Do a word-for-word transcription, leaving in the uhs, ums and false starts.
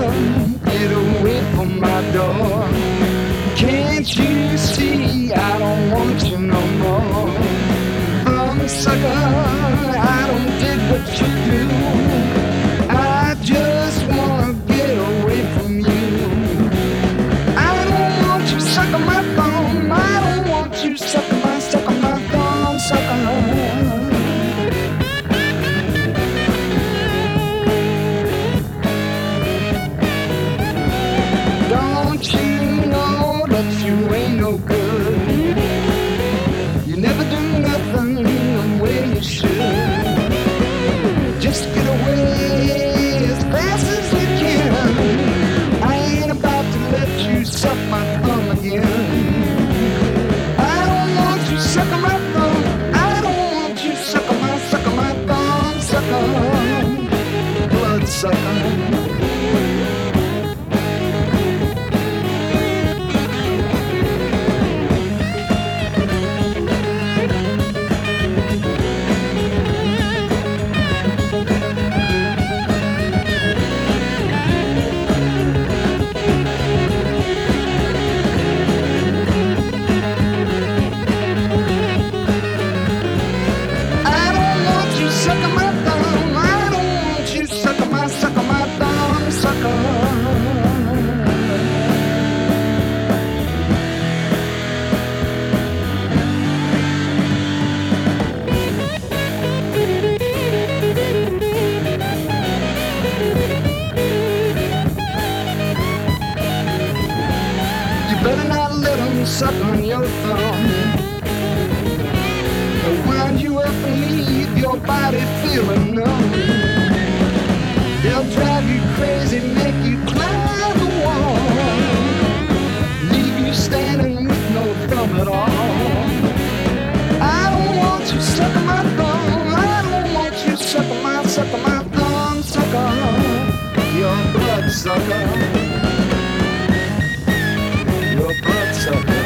get away from my door. Can't you see I don't want you no more? Bum sucker, I don't dig what you do. I just wanna get away from you. I don't want you sucking my thumb. I don't want you sucking my, sucking my thumb, sucker. Don't you know that you ain't no good? You never do nothing the way you should. Just get away as fast as you can. I ain't about to let you suck my thumb again. I don't want you sucking my thumb. I don't want you sucking my, sucking my thumb, sucker. Blood sucker. Better not let them suck on your thumb. They'll wind you up and leave your body feeling numb. They'll drive you crazy, make you climb the wall, leave you standing with no thumb at all. I don't want you sucking my thumb. I don't want you sucking my, sucking my thumb, sucker. You're a blood sucker. Your blood sucker.